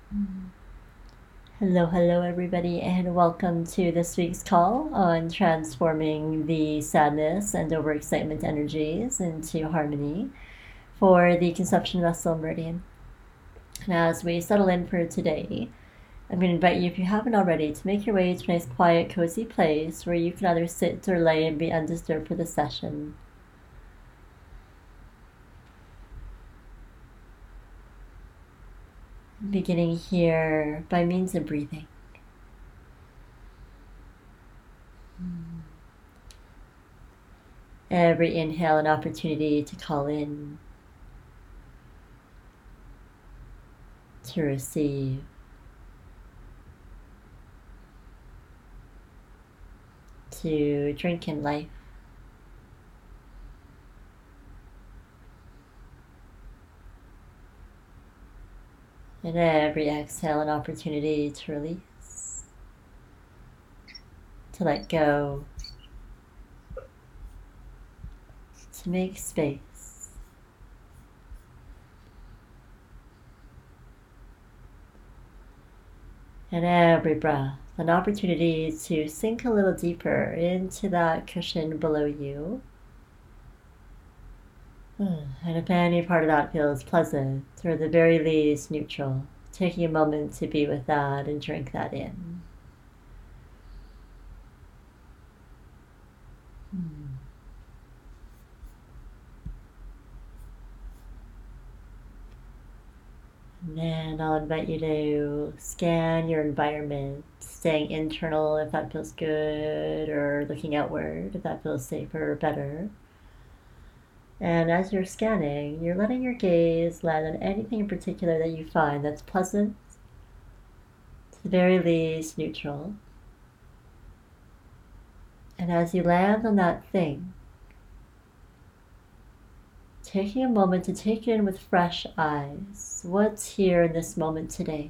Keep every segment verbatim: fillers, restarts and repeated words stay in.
Hello, hello, everybody, and welcome to this week's call on transforming the sadness and overexcitement energies into harmony for the conception vessel meridian. And as we settle in for today, I'm going to invite you, if you haven't already, to make your way to a nice, quiet, cozy place where you can either sit or lay and be undisturbed for the session. Beginning here by means of breathing. Every inhale an opportunity to call in, to receive, to drink in life. And every exhale an opportunity to release, to let go, to make space. And every breath an opportunity to sink a little deeper into that cushion below you. And if any part of that feels pleasant, or at the very least neutral, taking a moment to be with that and drink that in. Hmm. And then I'll invite you to scan your environment, staying internal if that feels good, or looking outward if that feels safer or better. And as you're scanning, you're letting your gaze land on anything in particular that you find that's pleasant, to the very least neutral. And as you land on that thing, taking a moment to take it in with fresh eyes. What's here in this moment today?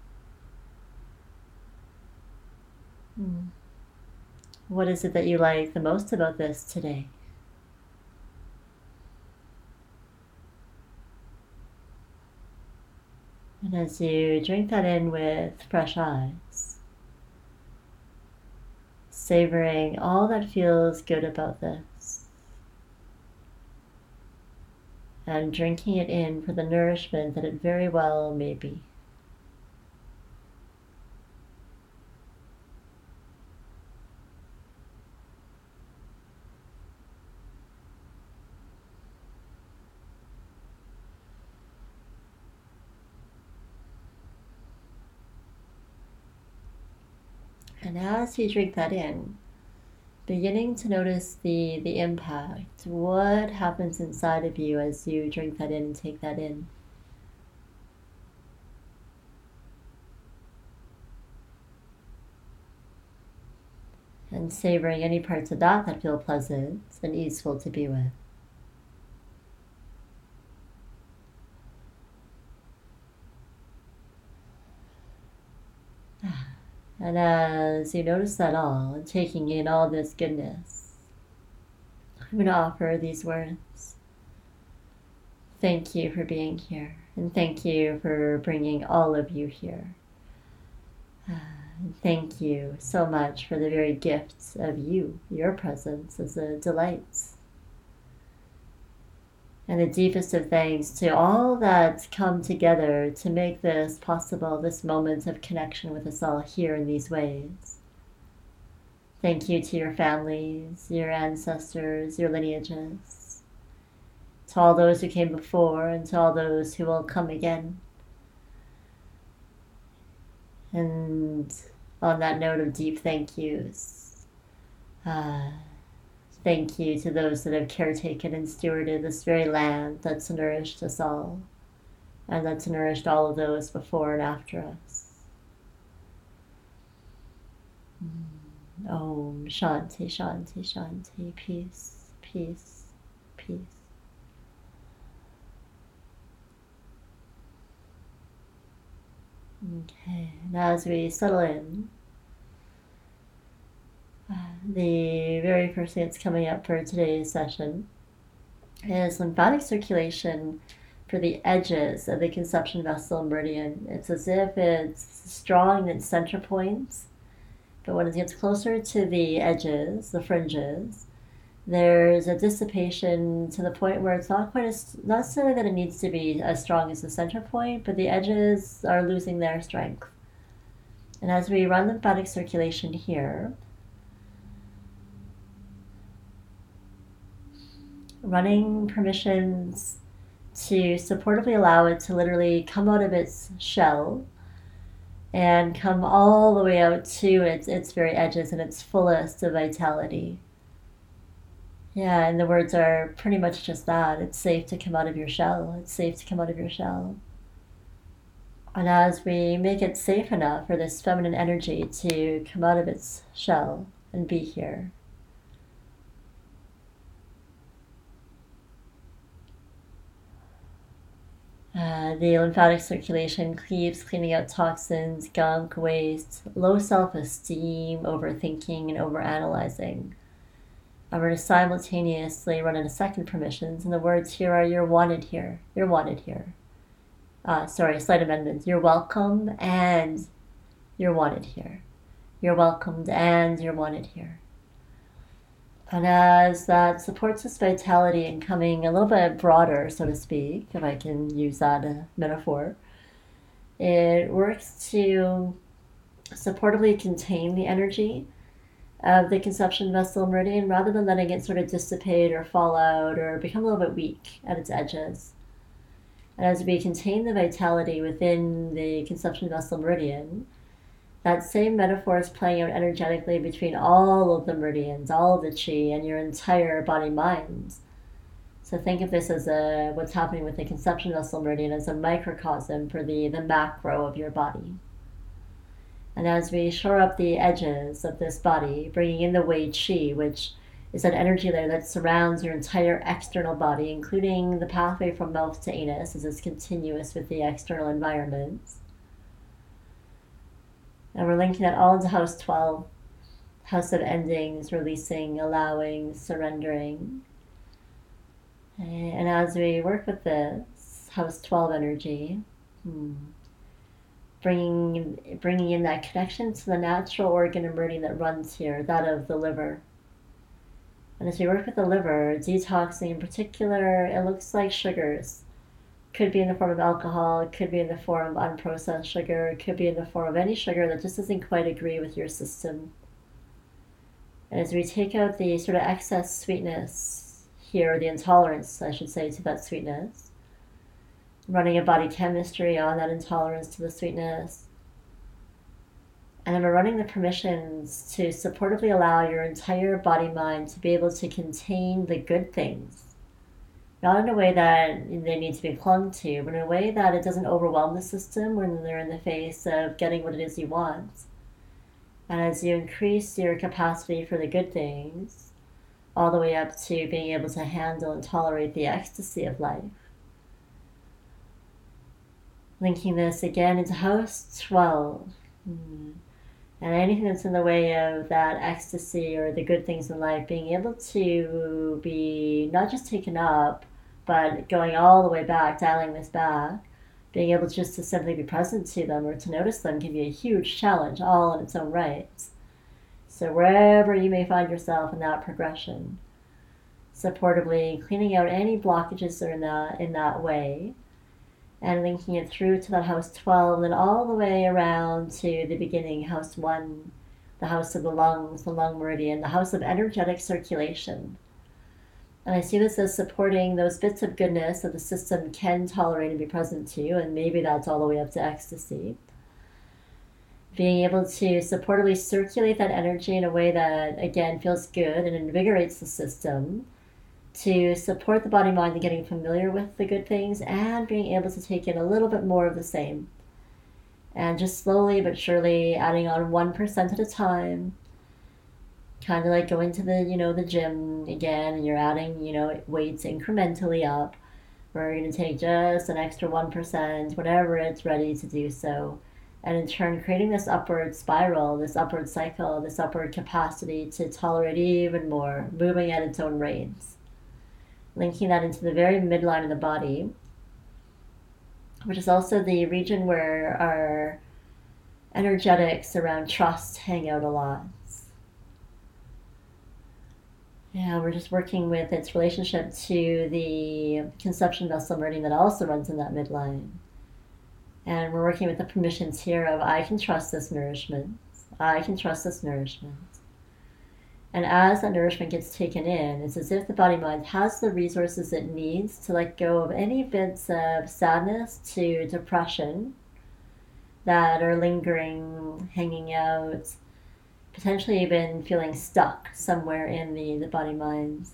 Hmm. What is it that you like the most about this today? And as you drink that in with fresh eyes, savoring all that feels good about this, and drinking it in for the nourishment that it very well may be. And as you drink that in, beginning to notice the, the impact, what happens inside of you as you drink that in and take that in. And savoring any parts of that that feel pleasant and easeful to be with. And as you notice that all, and taking in all this goodness, I'm going to offer these words. Thank you for being here, and thank you for bringing all of you here. And thank you so much for the very gifts of you, your presence as a delight. And the deepest of thanks to all that's come together to make this possible, this moment of connection with us all here in these ways. Thank you to your families, your ancestors, your lineages, to all those who came before and to all those who will come again. And on that note of deep thank yous, uh, thank you to those that have caretaken and stewarded this very land that's nourished us all, and that's nourished all of those before and after us. Om Shanti, Shanti, Shanti, peace, peace, peace. Okay, now as we settle in, uh, the very first thing that's coming up for today's session is lymphatic circulation for the edges of the conception vessel meridian. It's as if it's strong in its center points, but when it gets closer to the edges, the fringes, there's a dissipation to the point where it's not quite as, not necessarily that it needs to be as strong as the center point, but the edges are losing their strength. And as we run lymphatic circulation here, running permissions to supportively allow it to literally come out of its shell and come all the way out to its, its very edges and its fullest of vitality. Yeah, and the words are pretty much just that. It's safe to come out of your shell. It's safe to come out of your shell. And as we make it safe enough for this feminine energy to come out of its shell and be here, Uh, the lymphatic circulation keeps cleaning out toxins, gunk, waste, low self-esteem, overthinking, and overanalyzing. I'm going to simultaneously run into second permissions, and the words here are, you're wanted here, you're wanted here. Uh, sorry, slight amendments. You're welcome and you're wanted here. You're welcomed and you're wanted here. And as that supports this vitality and coming a little bit broader, so to speak, if I can use that uh, metaphor, it works to supportively contain the energy of the conception vessel meridian rather than letting it sort of dissipate or fall out or become a little bit weak at its edges. And as we contain the vitality within the conception vessel meridian, that same metaphor is playing out energetically between all of the meridians, all of the chi, and your entire body-mind. So think of this as a, what's happening with the conception vessel meridian as a microcosm for the, the macro of your body. And as we shore up the edges of this body, bringing in the Wei Qi, which is that energy layer that surrounds your entire external body, including the pathway from mouth to anus, as it's continuous with the external environment. And we're linking that all into House twelve, House of Endings, releasing, allowing, surrendering. And as we work with this House twelve energy, hmm, bringing, bringing in that connection to the natural organ and meridian that runs here, that of the liver. And as we work with the liver, detoxing in particular, it looks like sugars. Could be in the form of alcohol, it could be in the form of unprocessed sugar, it could be in the form of any sugar that just doesn't quite agree with your system. And as we take out the sort of excess sweetness here, or the intolerance, I should say, to that sweetness, running a body chemistry on that intolerance to the sweetness, and then we're running the permissions to supportively allow your entire body-mind to be able to contain the good things. Not in a way that they need to be clung to, but in a way that it doesn't overwhelm the system when they're in the face of getting what it is you want. And as you increase your capacity for the good things, all the way up to being able to handle and tolerate the ecstasy of life. Linking this again into House twelve. Hmm. And anything that's in the way of that ecstasy or the good things in life, being able to be not just taken up, but going all the way back, dialing this back, being able just to simply be present to them or to notice them can be a huge challenge all in its own right. So wherever you may find yourself in that progression, supportively cleaning out any blockages that are in that, in that way, and linking it through to that House twelve, and all the way around to the beginning, House one, the house of the lungs, the lung meridian, the house of energetic circulation. And I see this as supporting those bits of goodness that the system can tolerate and be present to, and maybe that's all the way up to ecstasy. Being able to supportively circulate that energy in a way that, again, feels good and invigorates the system, to support the body mind in getting familiar with the good things and being able to take in a little bit more of the same. And just slowly but surely adding on one percent at a time, kind of like going to the, you know, the gym again, and you're adding, you know, weights incrementally up. We're going to take just an extra one percent whenever it's ready to do so. And in turn, creating this upward spiral, this upward cycle, this upward capacity to tolerate even more, moving at its own rates. Linking that into the very midline of the body, which is also the region where our energetics around trust hang out a lot. Yeah, we're just working with its relationship to the conception vessel meridian that also runs in that midline. And we're working with the permissions here of I can trust this nourishment. I can trust this nourishment. And as that nourishment gets taken in, it's as if the body mind has the resources it needs to let go of any bits of sadness to depression that are lingering, hanging out, potentially even feeling stuck somewhere in the, the body mind.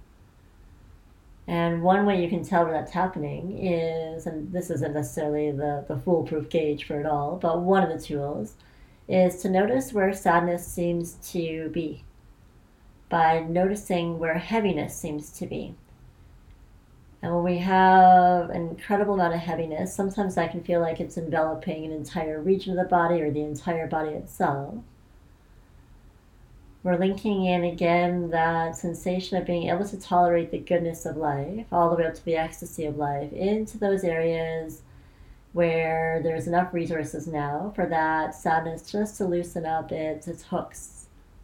And one way you can tell where that's happening is, and this isn't necessarily the, the foolproof gauge for it all, but one of the tools is to notice where sadness seems to be by noticing where heaviness seems to be. And when we have an incredible amount of heaviness, sometimes that can feel like it's enveloping an entire region of the body or the entire body itself. We're linking in again that sensation of being able to tolerate the goodness of life, all the way up to the ecstasy of life, into those areas where there's enough resources now for that sadness just to loosen up its, its hooks.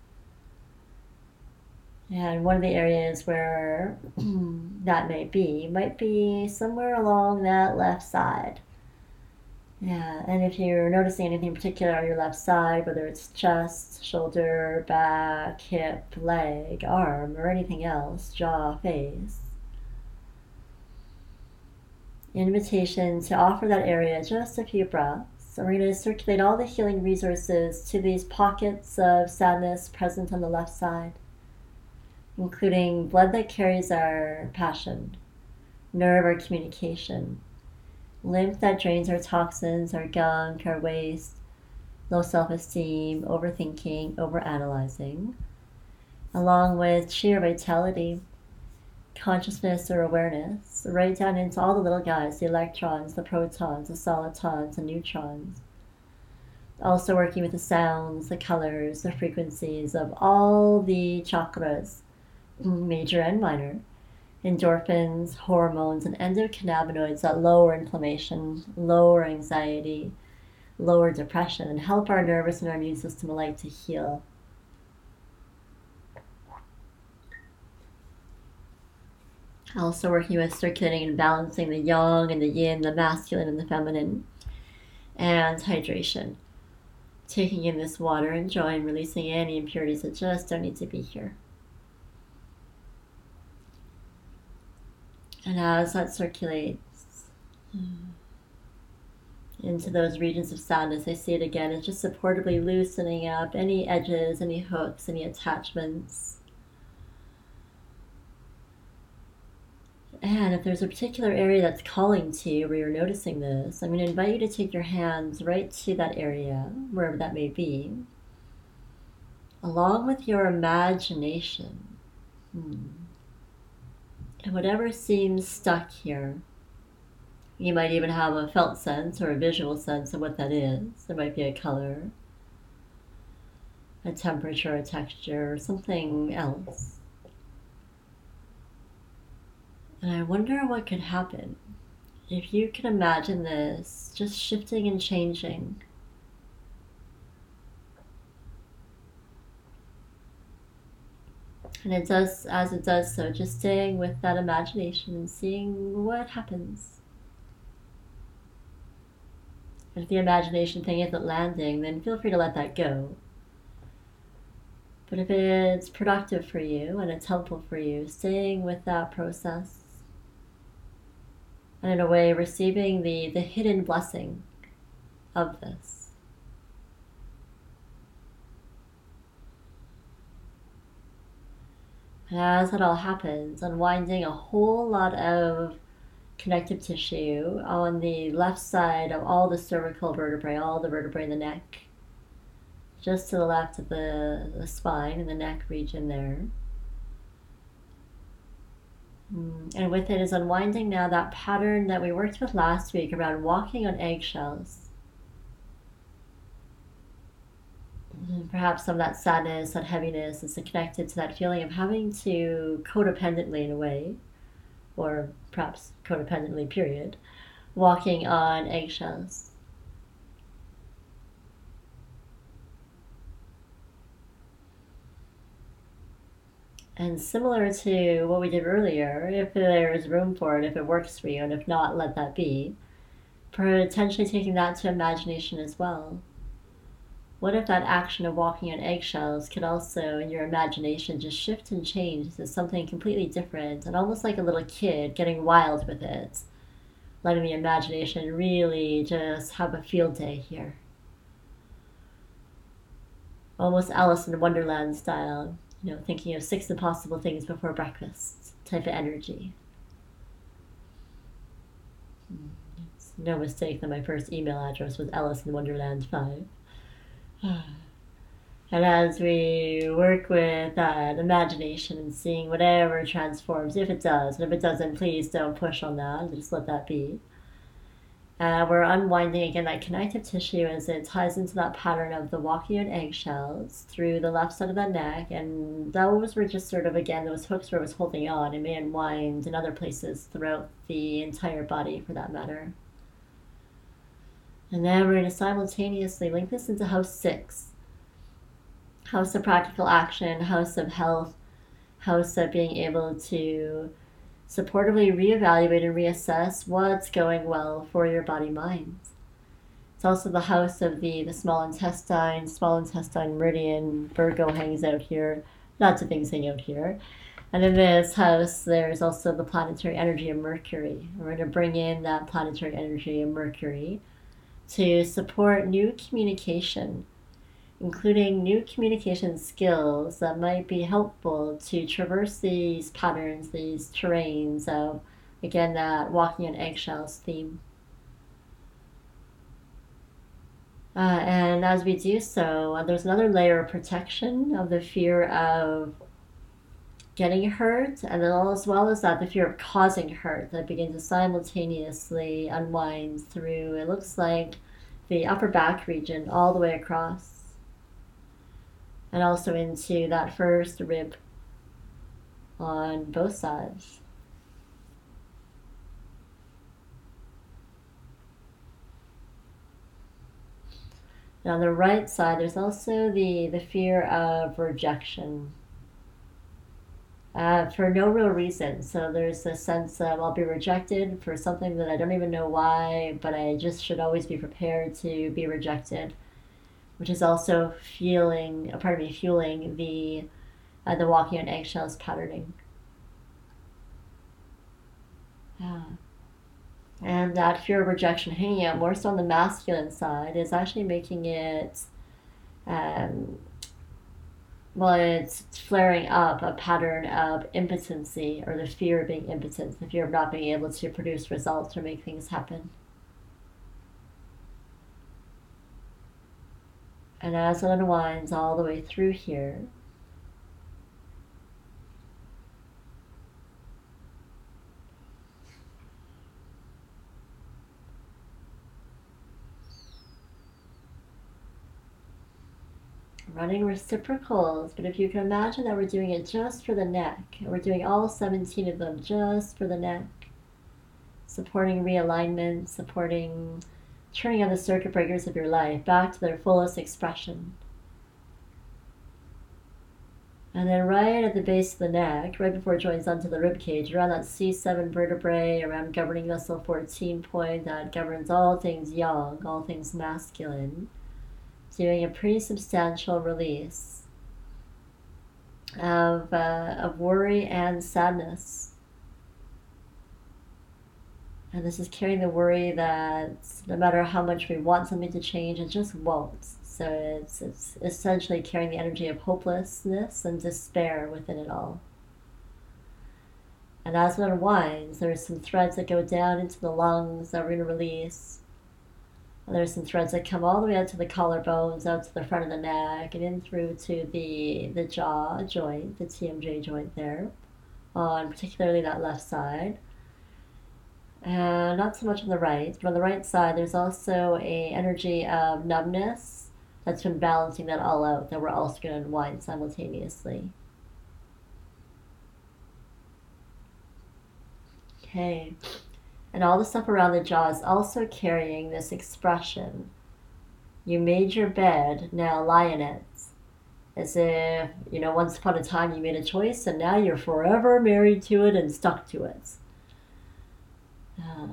And one of the areas where that may be, might be somewhere along that left side. Yeah, and if you're noticing anything in particular on your left side, whether it's chest, shoulder, back, hip, leg, arm, or anything else, jaw, face, invitation to offer that area just a few breaths. And we're going to circulate all the healing resources to these pockets of sadness present on the left side, including blood that carries our passion, nerve our communication, lymph that drains our toxins, our gunk, our waste, low self-esteem, overthinking, overanalyzing, along with sheer vitality, consciousness or awareness, right down into all the little guys, the electrons, the protons, the solitons, the neutrons. Also working with the sounds, the colors, the frequencies of all the chakras, major and minor, endorphins, hormones, and endocannabinoids that lower inflammation, lower anxiety, lower depression, and help our nervous and our immune system alike to heal. Also working with circulating and balancing the yang and the yin, the masculine and the feminine, and hydration. Taking in this water, enjoying, releasing any impurities that just don't need to be here. And as that circulates into those regions of sadness, I see it again. It's just supportively loosening up any edges, any hooks, any attachments. And if there's a particular area that's calling to you where you're noticing this, I'm going to invite you to take your hands right to that area, wherever that may be, along with your imagination. Hmm. And whatever seems stuck here, you might even have a felt sense or a visual sense of what that is. There might be a color, a temperature, a texture, or something else. And I wonder what could happen if you could imagine this just shifting and changing. And it does, as it does so, just staying with that imagination and seeing what happens. And if the imagination thing isn't landing, then feel free to let that go. But if it's productive for you and it's helpful for you, staying with that process, and in a way receiving the, the hidden blessing of this. And as it all happens, unwinding a whole lot of connective tissue on the left side of all the cervical vertebrae, all the vertebrae in the neck, just to the left of the, the spine and the neck region there. And with it is unwinding now that pattern that we worked with last week around walking on eggshells. And perhaps some of that sadness, that heaviness is connected to that feeling of having to codependently, in a way, or perhaps codependently, period, walking on eggshells. And similar to what we did earlier, if there is room for it, if it works for you, and if not, let that be. Potentially taking that to imagination as well. What if that action of walking on eggshells could also, in your imagination, just shift and change to something completely different, and almost like a little kid getting wild with it, letting the imagination really just have a field day here. Almost Alice in Wonderland style, you know, thinking of six impossible things before breakfast type of energy. It's no mistake that my first email address was Alice in Wonderland five. And as we work with that imagination and seeing whatever transforms, if it does, and if it doesn't, please don't push on that, just let that be. Uh, we're unwinding again that connective tissue as it ties into that pattern of the walking on eggshells through the left side of the neck, and those were just sort of, again, those hooks where it was holding on. It may unwind in other places throughout the entire body for that matter. And then we're going to simultaneously link this into house six. House of practical action, house of health, house of being able to supportively reevaluate and reassess what's going well for your body mind. It's also the house of the, the small intestine, small intestine meridian. Virgo hangs out here. Lots of things hang out here. And in this house, there's also the planetary energy of Mercury. We're going to bring in that planetary energy of Mercury to support new communication, including new communication skills that might be helpful to traverse these patterns, these terrains of, again, that walking on eggshells theme. Uh, and as we do so, uh, there's another layer of protection of the fear of getting hurt, and then as well as that, the fear of causing hurt that begins to simultaneously unwind through, it looks like, the upper back region all the way across, and also into that first rib on both sides. And on the right side, there's also the, the fear of rejection. Uh, for no real reason. So there's a sense of I'll be rejected for something that I don't even know why, but I just should always be prepared to be rejected, which is also feeling, a part of me fueling the uh, the walking on eggshells patterning. Yeah. And that fear of rejection hanging out more so on the masculine side is actually making it um, well, it's flaring up a pattern of impotency, or the fear of being impotent, the fear of not being able to produce results or make things happen. And as it unwinds all the way through here, running reciprocals, but if you can imagine that we're doing it just for the neck, and we're doing all seventeen of them just for the neck, supporting realignment, supporting turning on the circuit breakers of your life back to their fullest expression. And then right at the base of the neck, right before it joins onto the rib cage, around that C seven vertebrae, around governing vessel fourteen point that governs all things yang, all things masculine, doing a pretty substantial release of, uh, of worry and sadness. And this is carrying the worry that no matter how much we want something to change, it just won't. So it's, it's essentially carrying the energy of hopelessness and despair within it all. And as it unwinds, there's some threads that go down into the lungs that we're going to release. And there's some threads that come all the way out to the collarbones, out to the front of the neck, and in through to the, the jaw joint, the T M J joint there, on particularly that left side. And not so much on the right, but on the right side there's also a energy of numbness that's been balancing that all out, that we're also going to unwind simultaneously. Okay. And all the stuff around the jaw is also carrying this expression. You made your bed, now lie in it. As if, you know, once upon a time you made a choice and now you're forever married to it and stuck to it. Uh,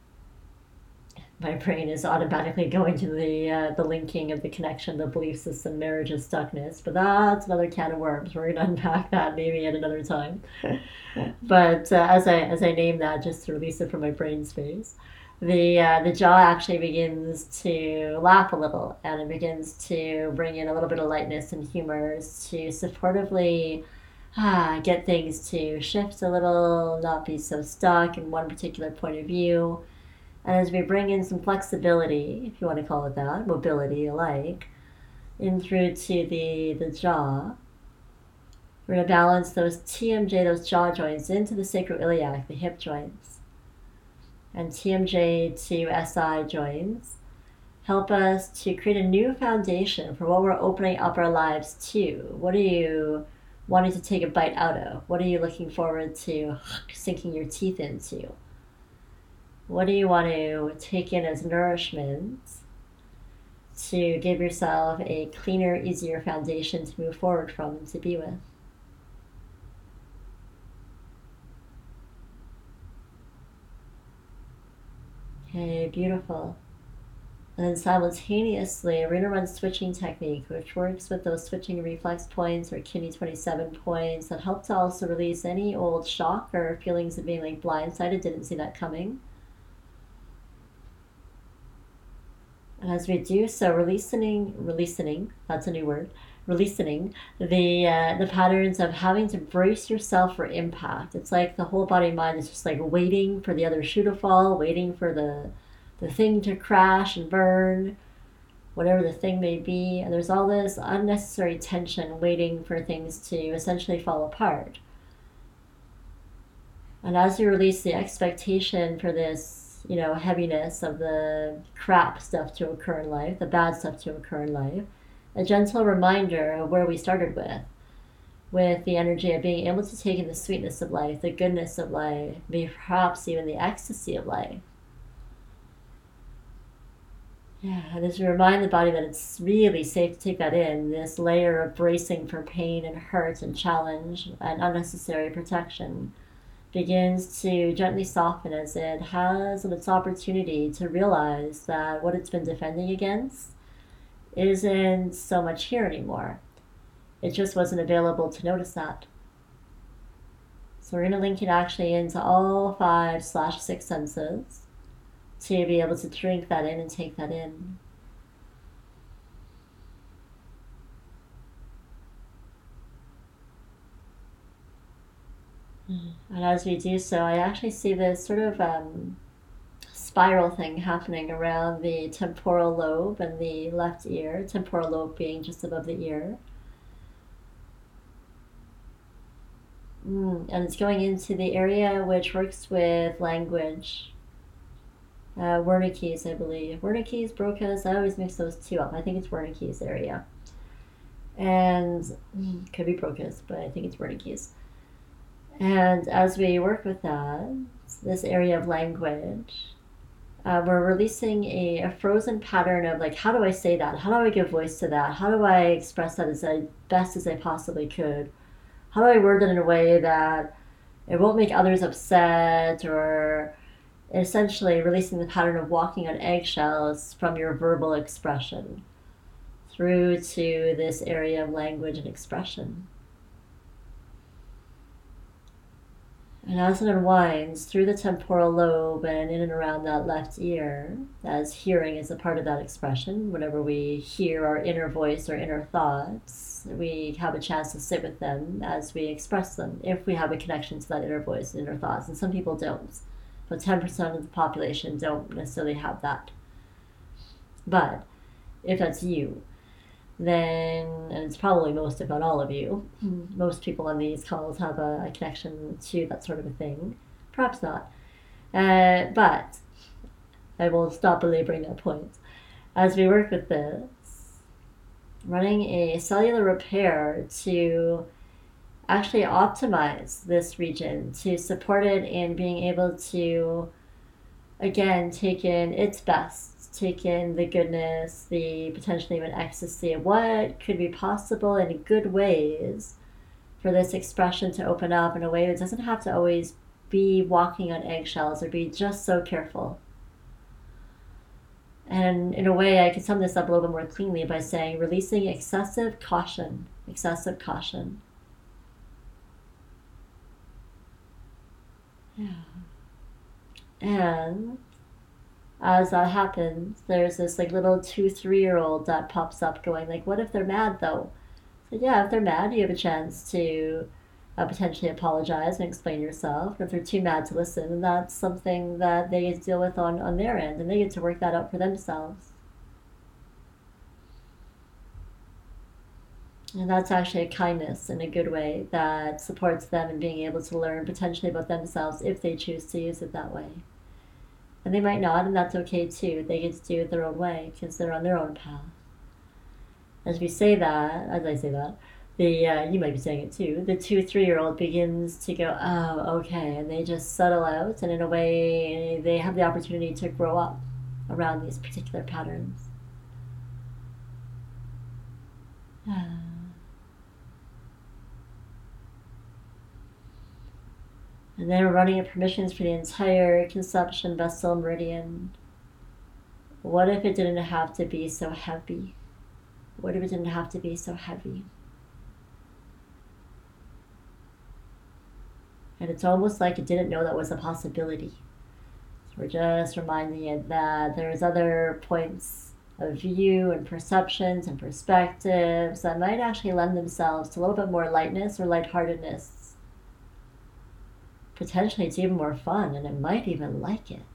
my brain is automatically going to the uh, the linking of the connection, the belief system, marriage and stuckness. But that's another can of worms. We're going to unpack that maybe at another time. But uh, as I as I name that, just to release it from my brain space, the uh, the jaw actually begins to laugh a little, and it begins to bring in a little bit of lightness and humor to supportively ah, get things to shift a little, not be so stuck in one particular point of view. And as we bring in some flexibility, if you want to call it that, mobility alike, in through to the, the jaw, we're going to balance those T M J, those jaw joints, into the sacroiliac, the hip joints. And T M J to S I joints help us to create a new foundation for what we're opening up our lives to. What are you wanting to take a bite out of? What are you looking forward to sinking your teeth into? What do you want to take in as nourishment to give yourself a cleaner, easier foundation to move forward from and to be with? Okay, beautiful. And then simultaneously, we're going to run switching technique, which works with those switching reflex points or kidney twenty-seven points that help to also release any old shock or feelings of being like blindsided, didn't see that coming. And as we do so, releasing, releasing, that's a new word, releasing the uh, the patterns of having to brace yourself for impact. It's like the whole body mind is just like waiting for the other shoe to fall, waiting for the the thing to crash and burn, whatever the thing may be. And there's all this unnecessary tension waiting for things to essentially fall apart. And as you release the expectation for this, you know, heaviness of the crap stuff to occur in life, the bad stuff to occur in life, a gentle reminder of where we started with, with the energy of being able to take in the sweetness of life, the goodness of life, maybe perhaps even the ecstasy of life. Yeah, and as we remind the body that it's really safe to take that in, this layer of bracing for pain and hurt and challenge and unnecessary protection begins to gently soften as it has its opportunity to realize that what it's been defending against isn't so much here anymore. It just wasn't available to notice that. So we're going to link it actually into all five slash six senses to be able to drink that in and take that in. And as we do so, I actually see this sort of um, spiral thing happening around the temporal lobe and the left ear, temporal lobe being just above the ear. Mm, and it's going into the area which works with language. Uh, Wernicke's, I believe. Wernicke's, Broca's, I always mix those two up. I think it's Wernicke's area. And mm, could be Broca's, but I think it's Wernicke's. And as we work with that, this area of language, uh, we're releasing a, a frozen pattern of like, how do I say that? How do I give voice to that? How do I express that as I, best as I possibly could? How do I word it in a way that it won't make others upset, or essentially releasing the pattern of walking on eggshells from your verbal expression through to this area of language and expression. And as it unwinds through the temporal lobe and in and around that left ear, as hearing is a part of that expression, whenever we hear our inner voice or inner thoughts, we have a chance to sit with them as we express them, if we have a connection to that inner voice and inner thoughts. And some people don't. But ten percent of the population don't necessarily have that. But if that's you, then, and it's probably most, if not all of you, mm-hmm. most people on these calls have a, a connection to that sort of a thing. Perhaps not. Uh, but I will stop belaboring that point. As we work with this, running a cellular repair to actually optimize this region, to support it in being able to again, take in its best, take in the goodness, the potentially even ecstasy of what could be possible in good ways for this expression to open up in a way that doesn't have to always be walking on eggshells or be just so careful. And in a way, I can sum this up a little bit more cleanly by saying releasing excessive caution, excessive caution. Yeah. And as that happens, there's this like little two, three year old that pops up going like, what if they're mad though? So yeah, if they're mad, you have a chance to uh, potentially apologize and explain yourself. If they're too mad to listen, then that's something that they get to deal with on, on their end, and they get to work that out for themselves. And that's actually a kindness in a good way that supports them in being able to learn potentially about themselves if they choose to use it that way. And they might not, and that's okay too. They get to do it their own way because they're on their own path. As we say that, as I say that, the uh, you might be saying it too. The two, three-year-old begins to go, oh, okay, and they just settle out, and in a way, they have the opportunity to grow up around these particular patterns. And then we're running at permissions for the entire conception vessel meridian. What if it didn't have to be so heavy? What if it didn't have to be so heavy? And it's almost like it didn't know that was a possibility. So we're just reminding it that there's other points of view and perceptions and perspectives that might actually lend themselves to a little bit more lightness or lightheartedness. Potentially it's even more fun, and it might even like it.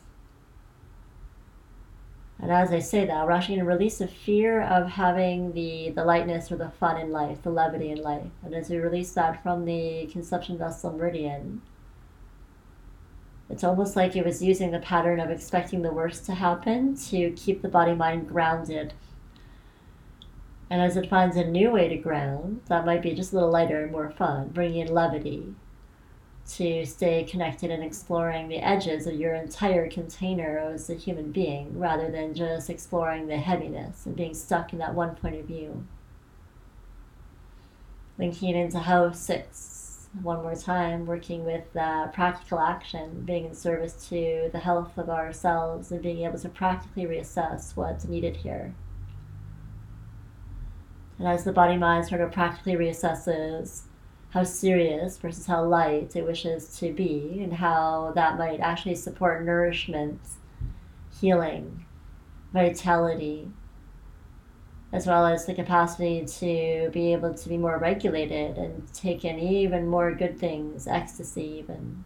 And as I say that, we're actually going to release the fear of having the, the lightness or the fun in life, the levity in life. And as we release that from the conception vessel meridian, it's almost like it was using the pattern of expecting the worst to happen to keep the body-mind grounded. And as it finds a new way to ground, that might be just a little lighter and more fun, bringing in levity, to stay connected and exploring the edges of your entire container as a human being rather than just exploring the heaviness and being stuck in that one point of view. Linking into house six, one more time, working with uh, practical action, being in service to the health of ourselves and being able to practically reassess what's needed here. And as the body-mind sort of practically reassesses how serious versus how light it wishes to be, and how that might actually support nourishment, healing, vitality, as well as the capacity to be able to be more regulated and take in even more good things, ecstasy even.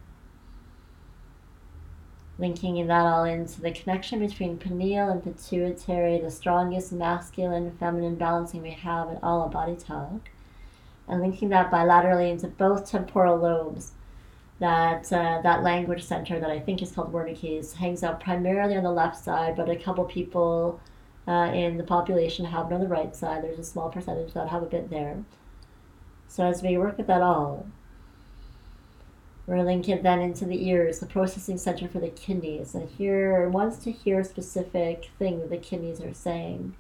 Linking that all into the connection between pineal and pituitary, the strongest masculine and feminine balancing we have in all of body talk. And linking that bilaterally into both temporal lobes. That uh, that language center that I think is called Wernicke's hangs out primarily on the left side, but a couple people uh, in the population have it on the right side. There's a small percentage that have a bit there. So as we work with that all, we're linking then into the ears, the processing center for the kidneys. And here, wants to hear a specific thing that the kidneys are saying.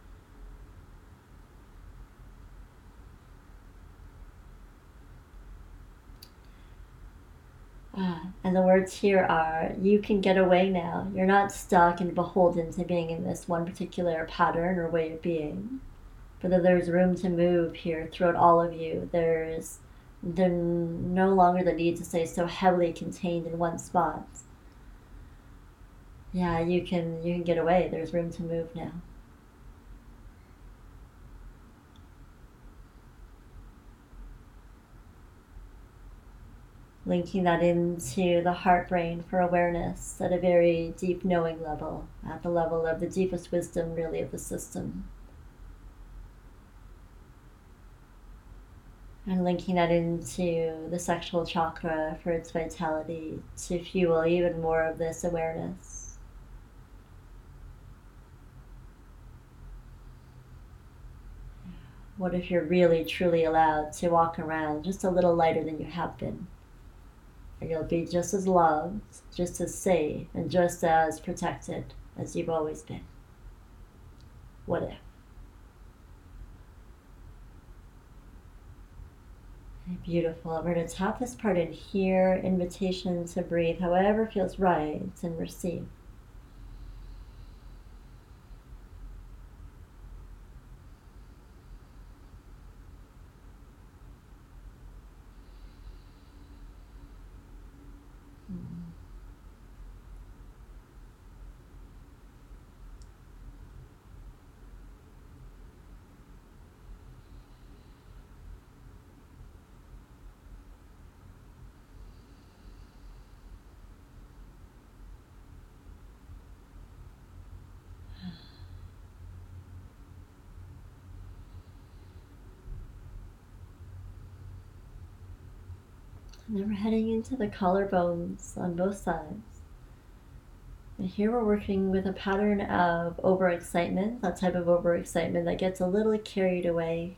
Ah, and the words here are, you can get away now. You're not stuck and beholden to being in this one particular pattern or way of being. But that there's room to move here throughout all of you. There's there no longer the need to stay so heavily contained in one spot. Yeah, you can you can get away. There's room to move now. Linking that into the heart brain for awareness at a very deep knowing level, at the level of the deepest wisdom really of the system. And linking that into the sexual chakra for its vitality to fuel even more of this awareness. What if you're really truly allowed to walk around just a little lighter than you have been? And you'll be just as loved, just as safe, and just as protected as you've always been. What if? Beautiful. We're going to tap this part in here. Invitation to breathe however feels right and receive. And then we're heading into the collarbones on both sides. And here we're working with a pattern of overexcitement, that type of overexcitement that gets a little carried away.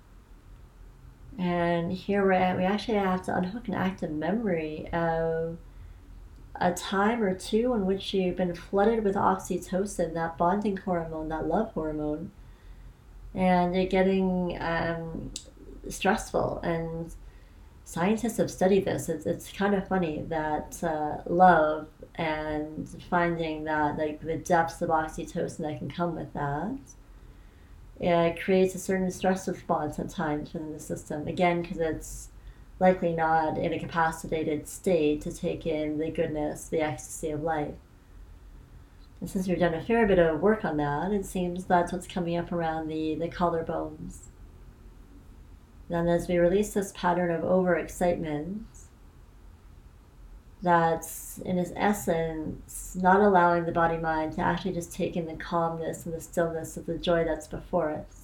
And here we're at, we actually have to unhook an active memory of a time or two in which you've been flooded with oxytocin, that bonding hormone, that love hormone, and it getting um, stressful. And scientists have studied this. It's, it's kind of funny that uh, love and finding that, like, the depths of oxytocin that can come with that, it creates a certain stress response at times within the system. Again, because it's likely not in a capacitated state to take in the goodness, the ecstasy of life. And since we've done a fair bit of work on that, it seems that's what's coming up around the, the collarbones. Then as we release this pattern of overexcitement, that's in its essence not allowing the body-mind to actually just take in the calmness and the stillness of the joy that's before us.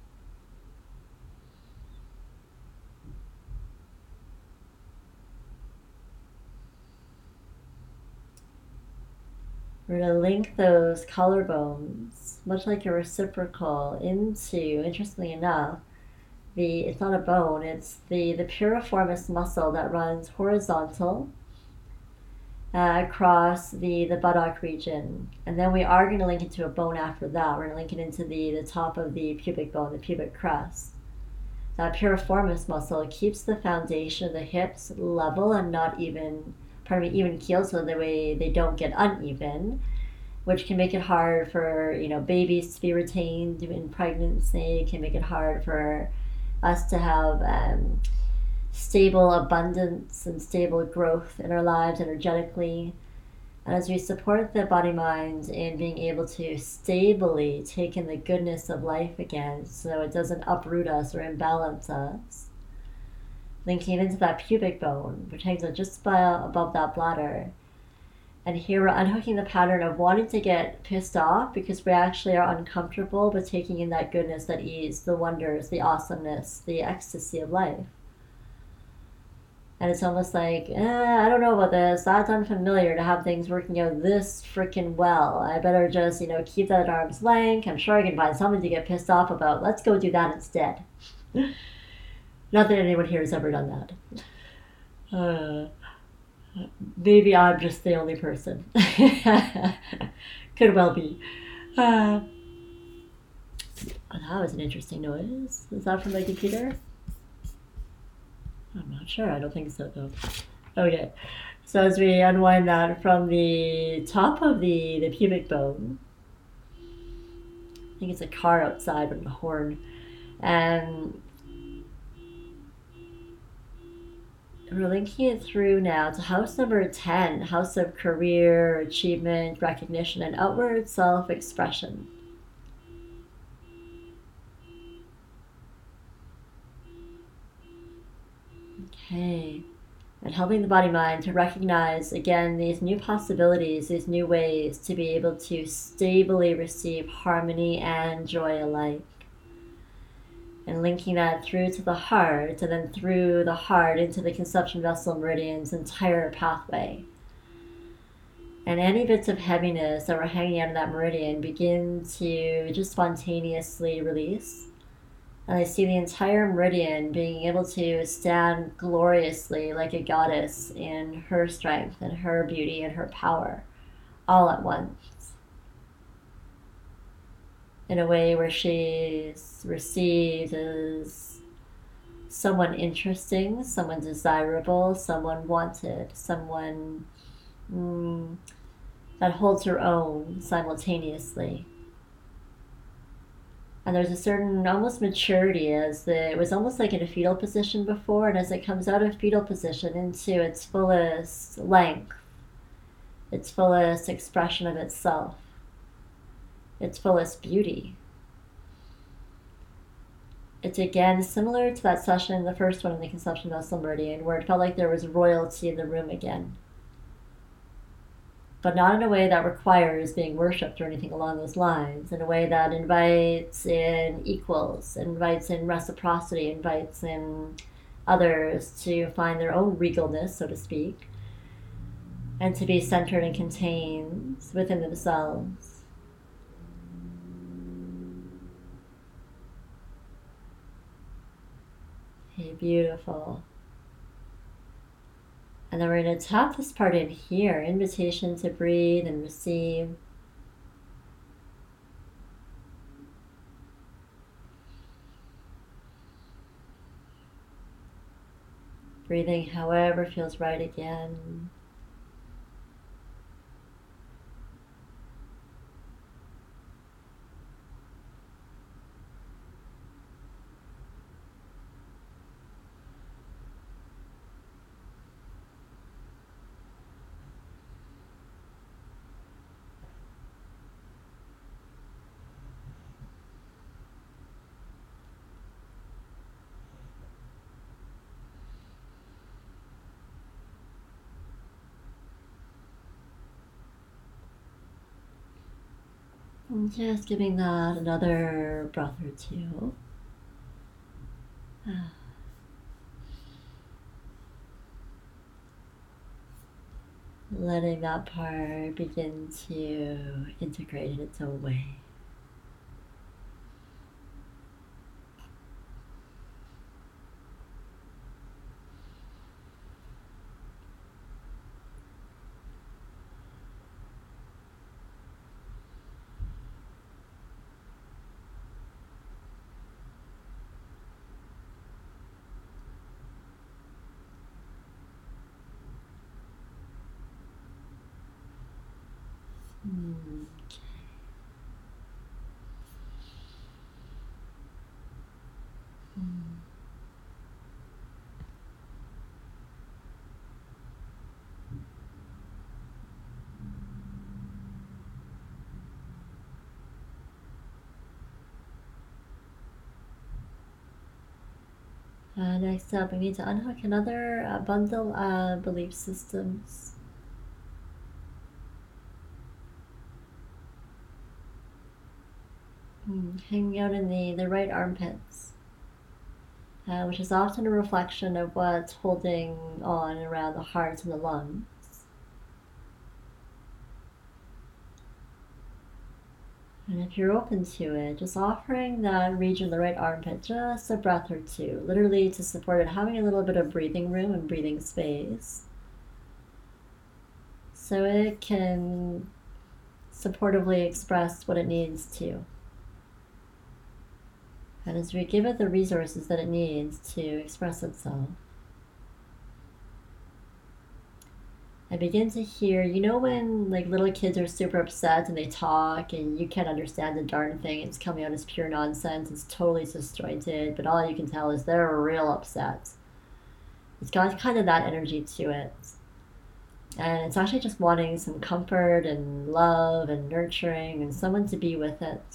We're going to link those collarbones, much like a reciprocal, into, interestingly enough, the, it's not a bone, it's the, the piriformis muscle that runs horizontal uh, across the, the buttock region. And then we are going to link it to a bone after that. We're going to link it into the, the top of the pubic bone, the pubic crest. That piriformis muscle keeps the foundation of the hips level and not even, pardon me, even keeled, so that way they don't get uneven, which can make it hard for, you know, babies to be retained in pregnancy. It can make it hard for us to have um, stable abundance and stable growth in our lives energetically. And as we support the body-mind in being able to stably take in the goodness of life again, so it doesn't uproot us or imbalance us, linking into that pubic bone, which hangs just above that bladder. And here we're unhooking the pattern of wanting to get pissed off because we actually are uncomfortable, but taking in that goodness, that ease, the wonders, the awesomeness, the ecstasy of life. And it's almost like, eh, I don't know about this. That's unfamiliar to have things working out this freaking well. I better just, you know, keep that at arm's length. I'm sure I can find something to get pissed off about. Let's go do that instead. Not that anyone here has ever done that. Uh... Maybe I'm just the only person. Could well be. Uh, oh, that was an interesting noise. Is that from the computer? I'm not sure. I don't think so, though. Okay. So as we unwind that from the top of the, the pubic bone, I think it's a car outside with a horn, and we're linking it through now to house number ten, house of career, achievement, recognition, and outward self-expression. Okay. And helping the body-mind to recognize, again, these new possibilities, these new ways to be able to stably receive harmony and joy alike. And linking that through to the heart, and then through the heart into the conception vessel meridian's entire pathway. And any bits of heaviness that were hanging out of that meridian begin to just spontaneously release. And I see the entire meridian being able to stand gloriously like a goddess in her strength and her beauty and her power all at once, in a way where she's received as someone interesting, someone desirable, someone wanted, someone mm, that holds her own simultaneously. And there's a certain almost maturity as the, it was almost like in a fetal position before, and as it comes out of fetal position into its fullest length, its fullest expression of itself, its fullest beauty. It's again similar to that session, the first one in the conception vessel meridian, where it felt like there was royalty in the room again. But not in a way that requires being worshipped or anything along those lines, in a way that invites in equals, invites in reciprocity, invites in others to find their own regalness, so to speak, and to be centered and contained within themselves. Okay, beautiful. And then we're going to tap this part in here, invitation to breathe and receive. Breathing however feels right again. And just giving that another breath or two. Letting that part begin to integrate in its own way. Hmm. Hmm. Uh, next up, we need to unhook another uh, bundle of belief systems. Hmm. Hanging out in the, the right armpits, uh, which is often a reflection of what's holding on around the heart and the lungs. And if you're open to it, just offering that region, the right armpit, just a breath or two, literally to support it, having a little bit of breathing room and breathing space, so it can supportively express what it needs to. And as we give it the resources that it needs to express itself, I begin to hear, you know, when like little kids are super upset and they talk and you can't understand the darn thing, it's coming out as pure nonsense, it's totally disjointed, but all you can tell is they're real upset. It's got kind of that energy to it. And it's actually just wanting some comfort and love and nurturing and someone to be with it.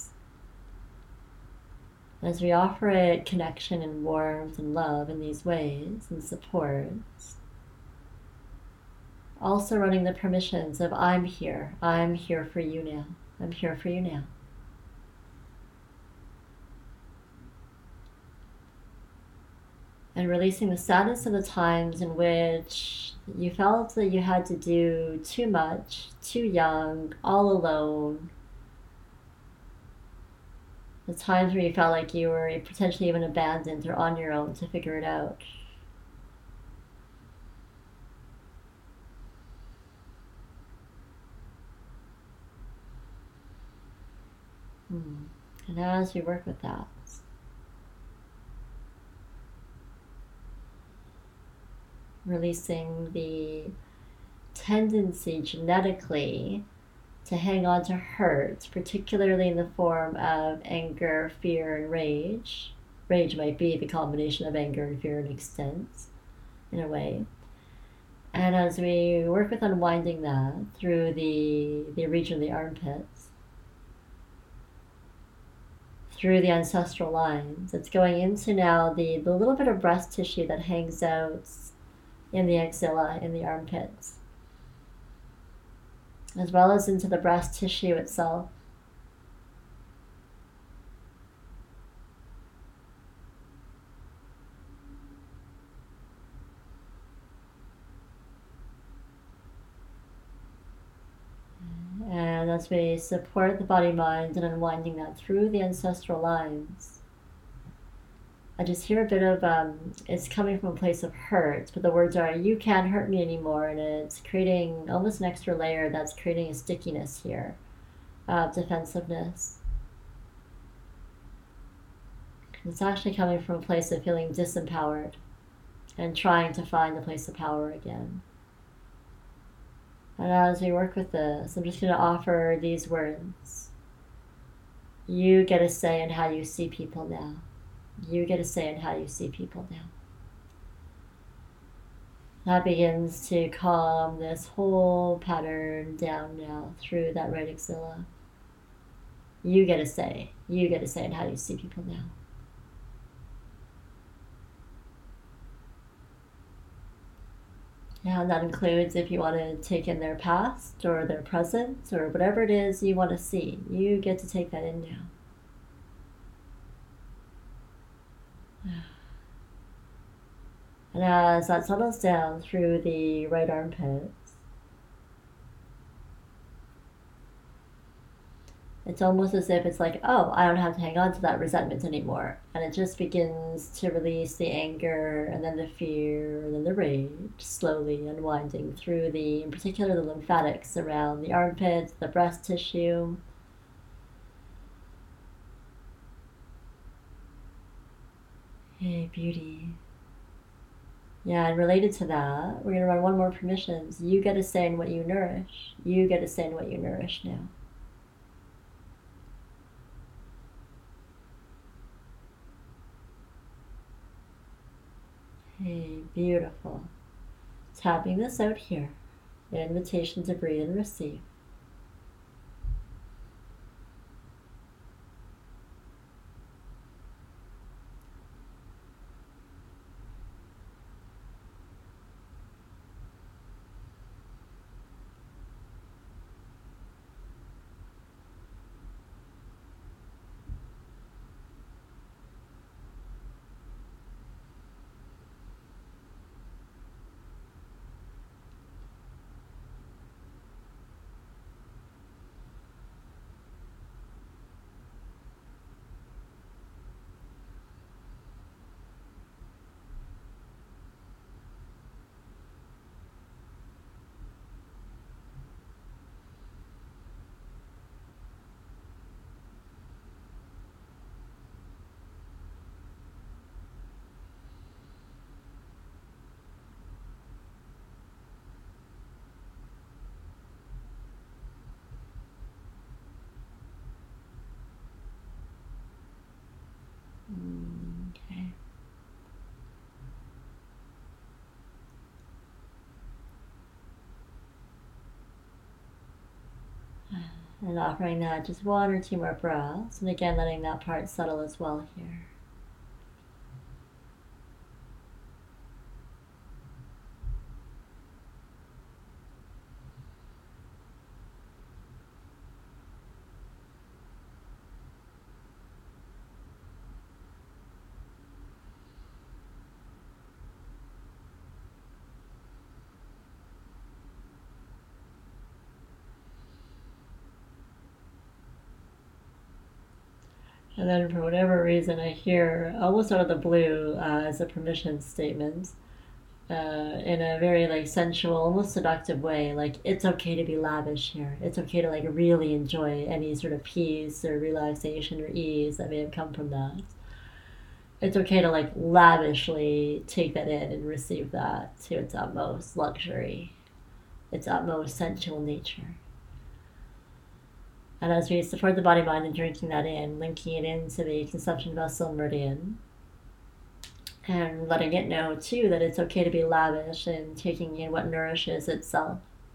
As we offer it connection and warmth and love in these ways and support, also running the permissions of I'm here, I'm here for you now, I'm here for you now. And releasing the sadness of the times in which you felt that you had to do too much, too young, all alone. The times where you felt like you were potentially even abandoned or on your own to figure it out. Hmm. And as we work with that, releasing the tendency genetically to hang on to hurt, particularly in the form of anger, fear, and rage. Rage might be the combination of anger and fear and extent, in a way. And as we work with unwinding that through the, the region of the armpits, through the ancestral lines, it's going into now the, the little bit of breast tissue that hangs out in the axilla, in the armpits, as well as into the breast tissue itself. And as we support the body mind and unwinding that through the ancestral lines, I just hear a bit of, um, it's coming from a place of hurt, but the words are, you can't hurt me anymore. And it's creating almost an extra layer that's creating a stickiness here of defensiveness. It's actually coming from a place of feeling disempowered and trying to find a place of power again. And as we work with this, I'm just going to offer these words. You get a say in how you see people now. You get a say in how you see people now. That begins to calm this whole pattern down now through that right axilla. You get a say. You get a say in how you see people now. Yeah, and that includes if you want to take in their past or their present or whatever it is you want to see. You get to take that in now. And as that settles down through the right armpit, it's almost as if it's like, oh, I don't have to hang on to that resentment anymore. And it just begins to release the anger and then the fear and then the rage, slowly unwinding through the, in particular, the lymphatics around the armpits, the breast tissue. Hey, beauty. Yeah, and related to that, we're going to run one more permissions. You get to say in what you nourish. You get to say in what you nourish now. Hey, beautiful. Tapping this out here. An invitation to breathe and receive. Okay. And offering that just one or two more breaths. And again, letting that part settle as well here. And then for whatever reason, I hear almost out of the blue uh, as a permission statement uh, in a very like sensual, almost seductive way. Like, it's okay to be lavish here. It's okay to like really enjoy any sort of peace or relaxation or ease that may have come from that. It's okay to like lavishly take that in and receive that to its utmost luxury, its utmost sensual nature. And as we support the body mind and drinking that in, linking it into the conception vessel meridian, and letting it know too that it's okay to be lavish and taking in what nourishes itself.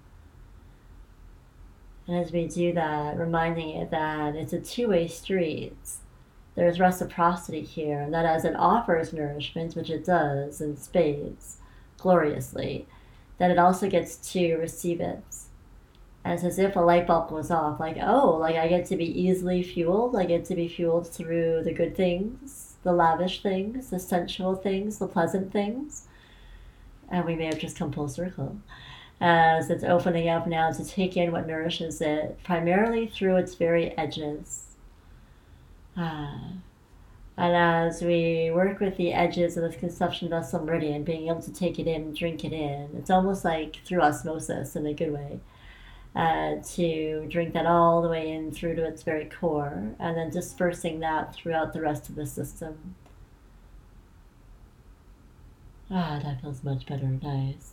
And as we do that, reminding it that it's a two-way street. There's reciprocity here, and that as it offers nourishment, which it does in spades, gloriously, that it also gets to receive it. And it's as if a light bulb goes off, like, oh, like I get to be easily fueled, I get to be fueled through the good things, the lavish things, the sensual things, the pleasant things. And we may have just come full circle, as it's opening up now to take in what nourishes it, primarily through its very edges. Ah. And as we work with the edges of this conception vessel meridian, being able to take it in, drink it in, it's almost like through osmosis in a good way, uh, to drink that all the way in through to its very core, and then dispersing that throughout the rest of the system. Ah, that feels much better. Nice.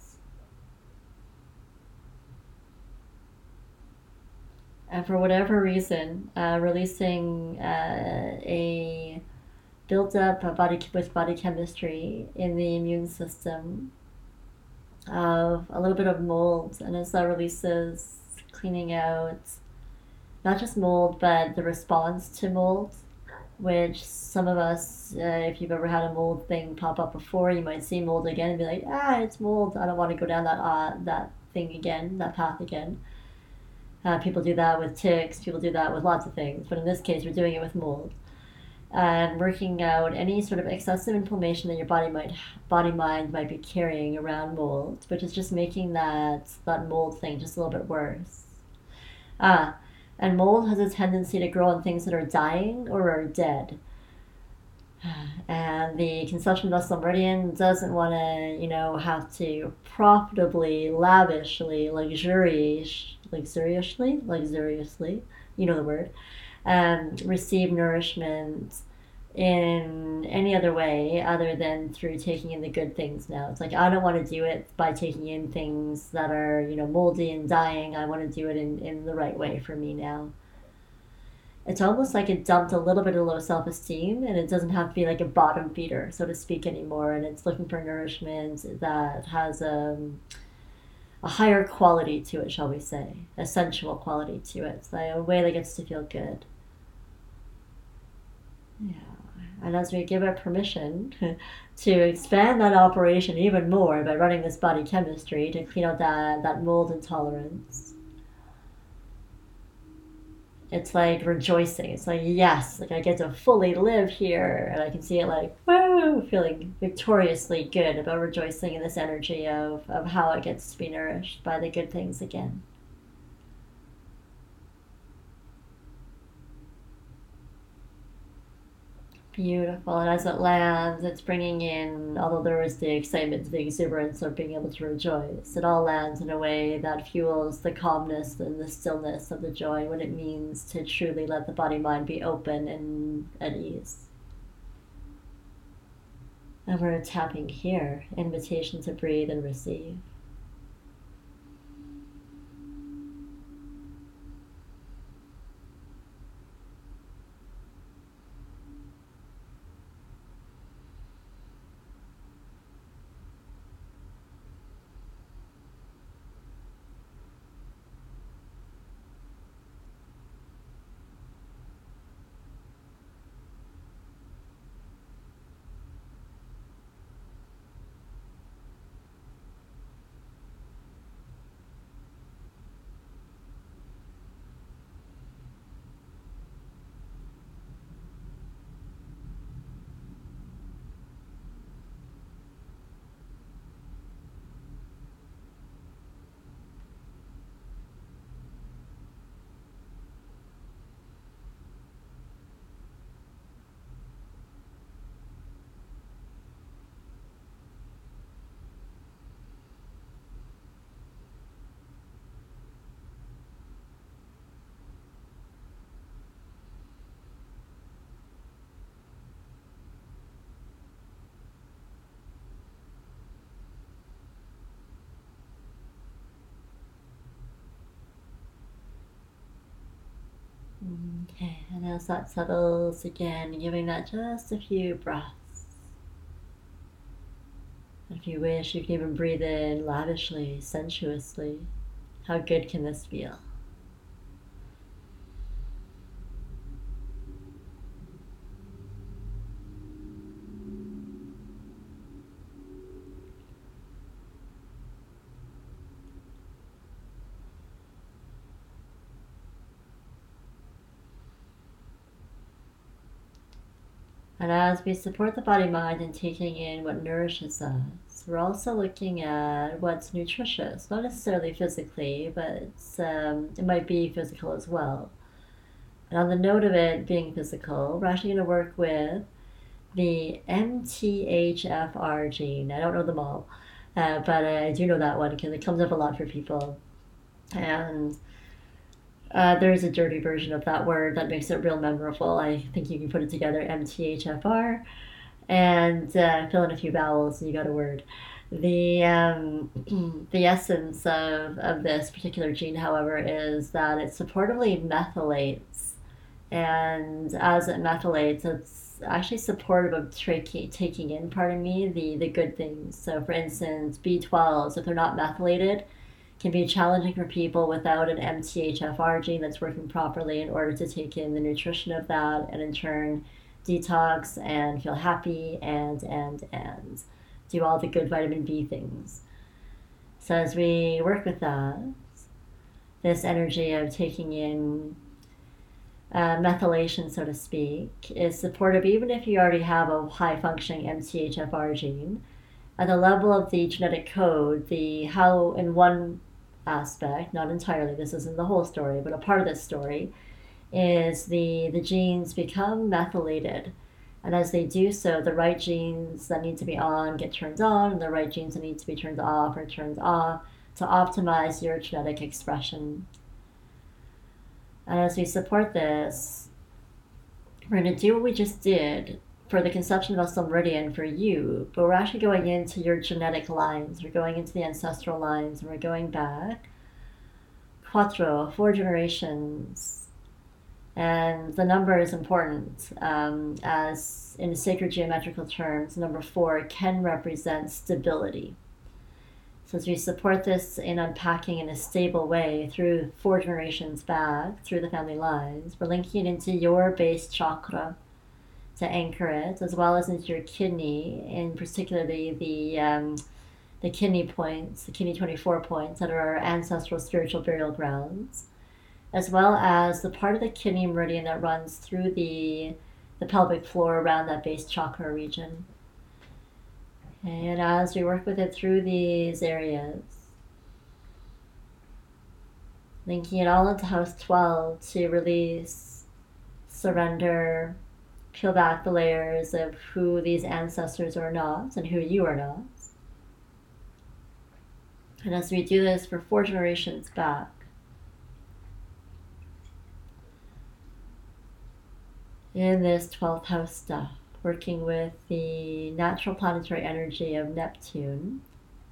And for whatever reason, uh, releasing uh, a built up a body with body chemistry in the immune system of a little bit of mold, and as that releases, cleaning out not just mold but the response to mold, which some of us, uh, if you've ever had a mold thing pop up before, you might see mold again and be like, ah, it's mold, I don't want to go down that uh, that thing again, that path again. Uh, people do that with ticks, people do that with lots of things, but in this case we're doing it with mold. And working out any sort of excessive inflammation that your body might body mind might be carrying around mold, which is just making that that mold thing just a little bit worse. Ah, and mold has a tendency to grow on things that are dying or are dead. And the conception vessel meridian doesn't want to, you know, have to profitably, lavishly, luxurious, luxuriously, luxuriously, you know the word, um, receive nourishment in any other way other than through taking in the good things now. It's like, I don't want to do it by taking in things that are, you know, moldy and dying. I want to do it in, in the right way for me now. It's almost like it dumped a little bit of low self-esteem, and it doesn't have to be like a bottom feeder, so to speak, anymore. And it's looking for nourishment that has um, a higher quality to it, shall we say, a sensual quality to it, so a way that gets to feel good. Yeah. And as we give it permission to expand that operation even more by running this body chemistry to clean out that, that mold intolerance, it's like rejoicing. It's like, yes, like I get to fully live here, and I can see it like, woo, feeling victoriously good about rejoicing in this energy of, of how it gets to be nourished by the good things again. Beautiful. And as it lands, it's bringing in, although there is the excitement, the exuberance of being able to rejoice, it all lands in a way that fuels the calmness and the stillness of the joy, what it means to truly let the body mind be open and at ease. And we're tapping here, invitation to breathe and receive. Okay, and as that settles again, giving that just a few breaths. If you wish, you can even breathe in lavishly, sensuously. How good can this feel? And as we support the body mind in taking in what nourishes us, we're also looking at what's nutritious, not necessarily physically, but um, it might be physical as well. And on the note of it being physical, we're actually going to work with the M T H F R gene. I don't know them all, uh, but I do know that one because it comes up a lot for people. And uh, there's a dirty version of that word that makes it real memorable. I think you can put it together, M T H F R, and uh, fill in a few vowels and you got a word. The um, the essence of, of this particular gene, however, is that it supportively methylates, and as it methylates, it's actually supportive of tra- taking in, pardon me, the, the good things. So, for instance, B twelves, if they're not methylated, can be challenging for people without an M T H F R gene that's working properly in order to take in the nutrition of that and in turn detox and feel happy and and and do all the good vitamin B things. So as we work with that, this energy of taking in uh, methylation, so to speak, is supportive even if you already have a high functioning M T H F R gene. At the level of the genetic code, the how in one aspect, not entirely, this isn't the whole story, but a part of this story, is the, the genes become methylated. And as they do so, the right genes that need to be on get turned on, and the right genes that need to be turned off are turned off to optimize your genetic expression. And as we support this, we're going to do what we just did for the conception of a meridian for you, but we're actually going into your genetic lines. We're going into the ancestral lines, and we're going back cuatro, four generations. And the number is important, um, as in sacred geometrical terms, number four can represent stability. So as we support this in unpacking in a stable way through four generations back, through the family lines, we're linking it into your base chakra to anchor it, as well as into your kidney, and particularly the um, the kidney points, the kidney twenty-four points that are our ancestral spiritual burial grounds, as well as the part of the kidney meridian that runs through the the pelvic floor around that base chakra region. And as we work with it through these areas, linking it all into house twelve to release, surrender, peel back the layers of who these ancestors are not and who you are not. And as we do this for four generations back, in this twelfth house stuff, working with the natural planetary energy of Neptune,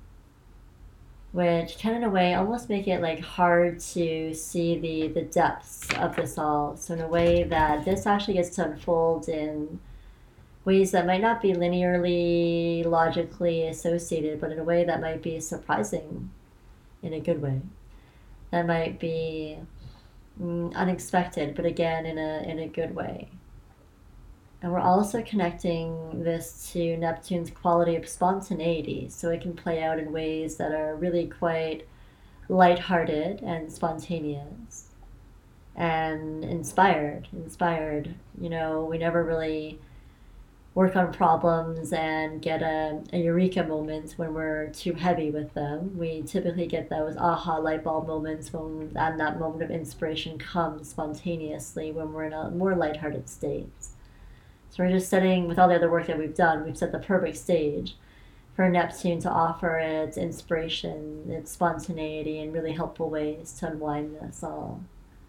which can in a way almost make it like hard to see the, the depths of this all. So in a way that this actually gets to unfold in ways that might not be linearly, logically associated, but in a way that might be surprising in a good way. That might be mm, unexpected, but again in a in a good way. And we're also connecting this to Neptune's quality of spontaneity, so it can play out in ways that are really quite lighthearted and spontaneous and inspired. Inspired. You know, we never really work on problems and get a, a eureka moment when we're too heavy with them. We typically get those aha light bulb moments when and that moment of inspiration comes spontaneously when we're in a more lighthearted state. So we're just setting, with all the other work that we've done, we've set the perfect stage for Neptune to offer its inspiration, its spontaneity, in really helpful ways to unwind this all.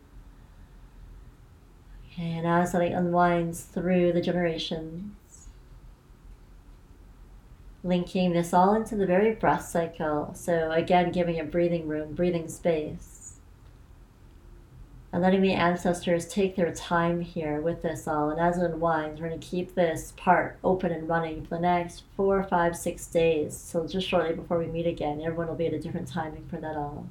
Okay, and as it unwinds through the generations, linking this all into the very breath cycle. So again, giving it breathing room, breathing space. and letting the ancestors take their time here with this all. And as it unwinds, we're going to keep this part open and running for the next four, five, six days. So just shortly before we meet again, everyone will be at a different timing for that all.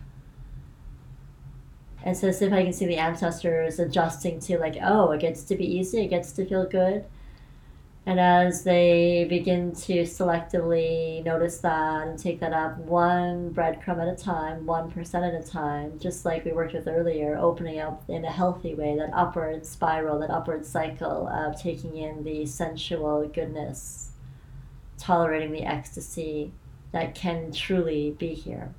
And so see if I can see the ancestors adjusting to like, oh, it gets to be easy, it gets to feel good. And as they begin to selectively notice that and take that up one breadcrumb at a time, one percent at a time, just like we worked with earlier, opening up in a healthy way, that upward spiral, that upward cycle of taking in the sensual goodness, tolerating the ecstasy that can truly be here.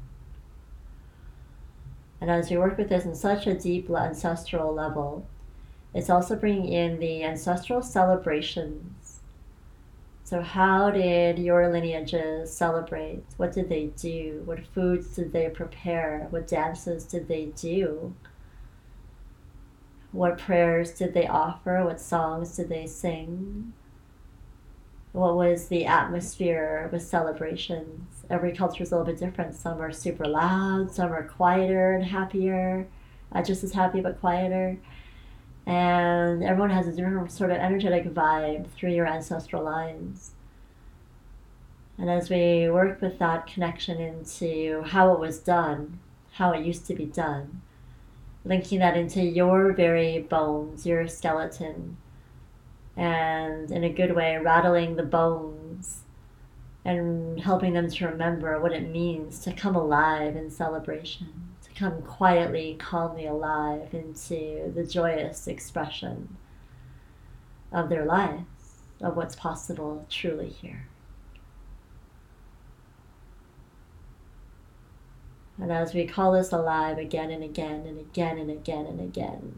And as we work with this in such a deep ancestral level, it's also bringing in the ancestral celebrations. So how did your lineages celebrate? What did they do? What foods did they prepare? What dances did they do? What prayers did they offer? What songs did they sing? What was the atmosphere with celebrations? Every culture is a little bit different. Some are super loud, some are quieter and happier, uh, just as happy but quieter. And everyone has a different sort of energetic vibe through your ancestral lines. And as we work with that connection into how it was done, how it used to be done, linking that into your very bones, your skeleton, and in a good way, rattling the bones and helping them to remember what it means to come alive in celebration, to come quietly, calmly alive into the joyous expression of their lives, of what's possible truly here. And as we call this alive again and again and again and again and again,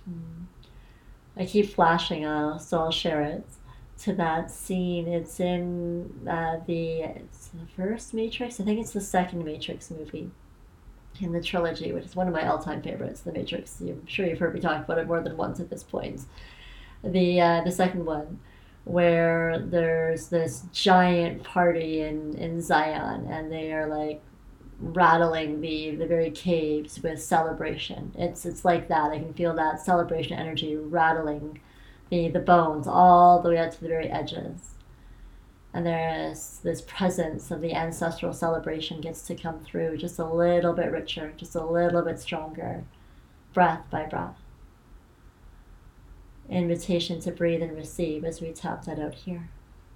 I keep flashing, uh, so I'll share it, to that scene. It's in uh, the, it's the first Matrix, I think it's the second Matrix movie in the trilogy, which is one of my all-time favorites, The Matrix. I'm sure you've heard me talk about it more than once at this point. The, uh, the second one, where there's this giant party in, in Zion, and they are like rattling the the very caves with celebration. It's it's like that. I can feel that celebration energy rattling the the bones all the way up to the very edges. And there's this presence of the ancestral celebration gets to come through just a little bit richer, just a little bit stronger, breath by breath. Invitation to breathe and receive as we tap that out here.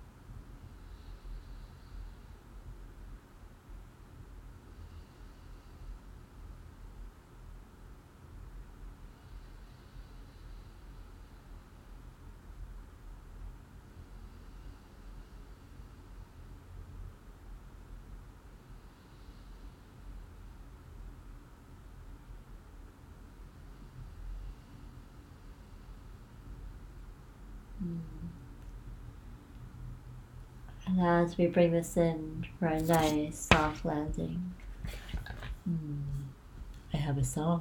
And as we bring this in for a nice soft landing, mm, I have a song.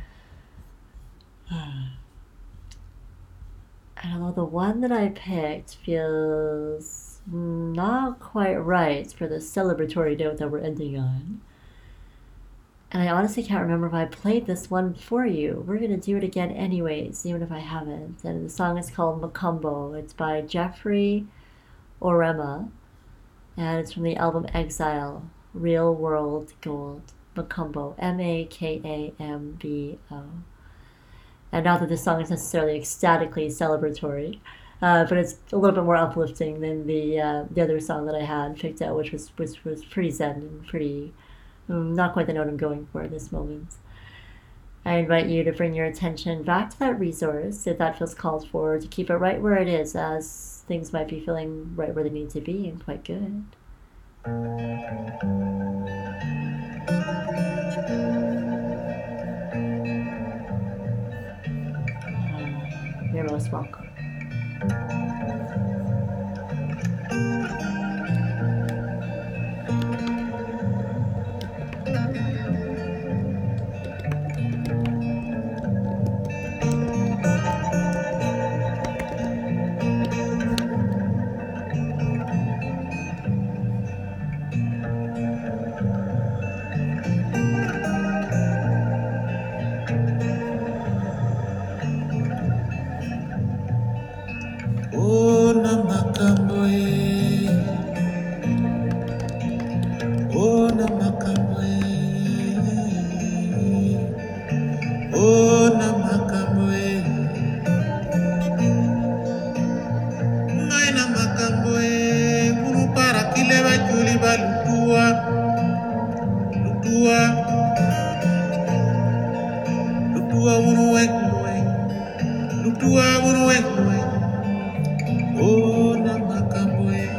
And although the one that I picked feels not quite right for the celebratory note that we're ending on, and I honestly can't remember if I played this one for you. We're going to do it again anyways, even if I haven't. And the song is called Makumbo. It's by Jeffrey Orema, and it's from the album Exile, Real World Gold. Makumbo, M A K A M B O. And not that this song is necessarily ecstatically celebratory, uh, but it's a little bit more uplifting than the uh, the other song that I had picked out, which was, which was pretty zen and pretty, um, not quite the note I'm going for at this moment. I invite you to bring your attention back to that resource, if that feels called for, to keep it right where it is, as things might be feeling right where they need to be and quite good. You're most welcome. Oh, na makambo e.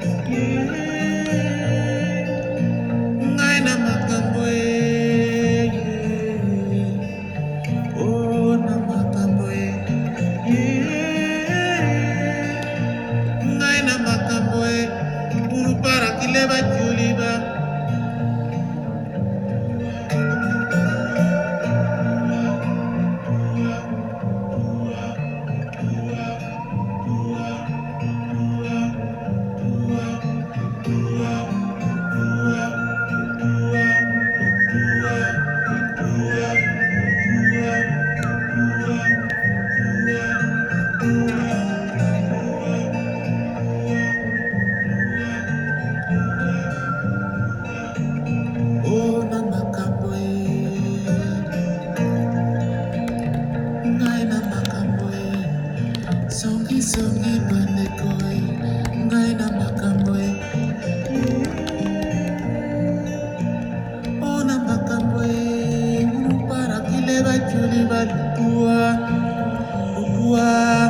Ngai na makambo e. Oh, na makambo e. Ngai na makambo e. Uru para kileba juliba. Oh, na makambo e. Ngai na makambo e. Songi songi bandeko e. Ngai na makambo e. Oh, na makambo e. Uru para kileba juliba lutua. Lutua.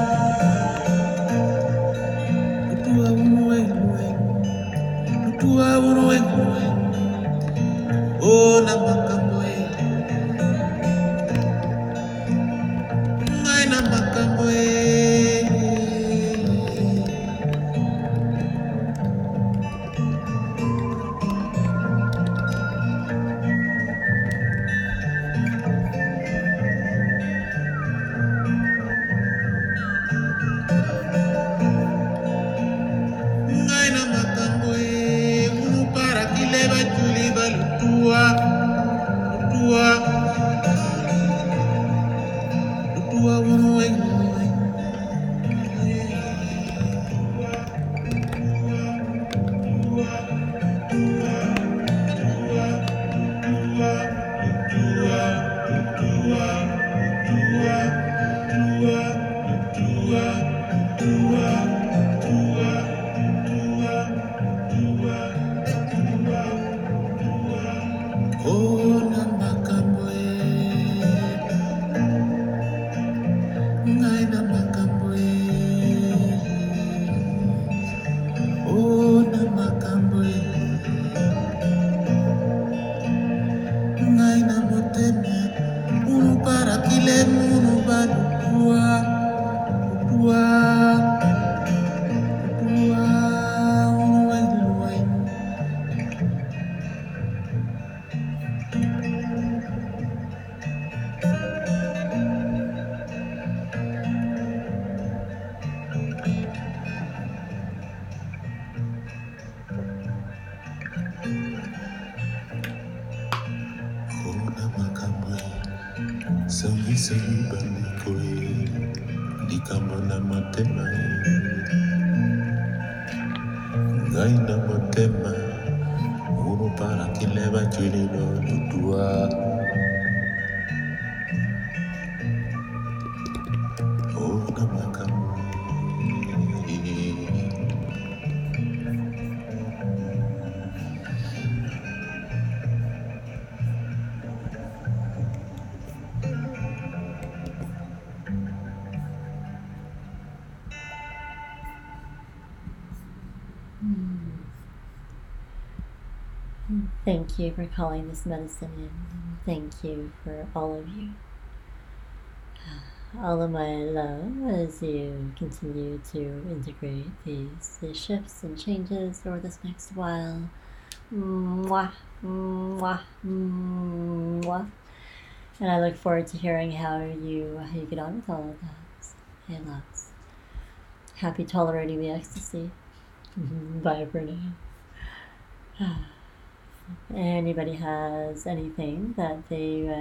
Lutua unue unue. Lutua unue unue. Oh, na makambo e. Ngai na makambo e. Ngai na makambo e. Uru para kileba juliba lutua. Lutua. Lutua unue unue. Oh, na makambo e. Ngai na makambo e. Oh, na makambo e. Ngai na motema. Unu para kile munu balukua. Lukua. Lukua. Unue unue. Oh, na makambo e. Songi songi bandeko e. Likambo na motema e. Ngai na motema. Unu para kileba juliba lutua. Oh, na makambo e. Thank you for calling this medicine in. Thank you for all of you. All of my love as you continue to integrate these, these shifts and changes over this next while. Mwah, mwah, mwah. And I look forward to hearing how you how you get on with all of that. Hey, lots. Happy tolerating the ecstasy. Bye for now. Anybody has anything that they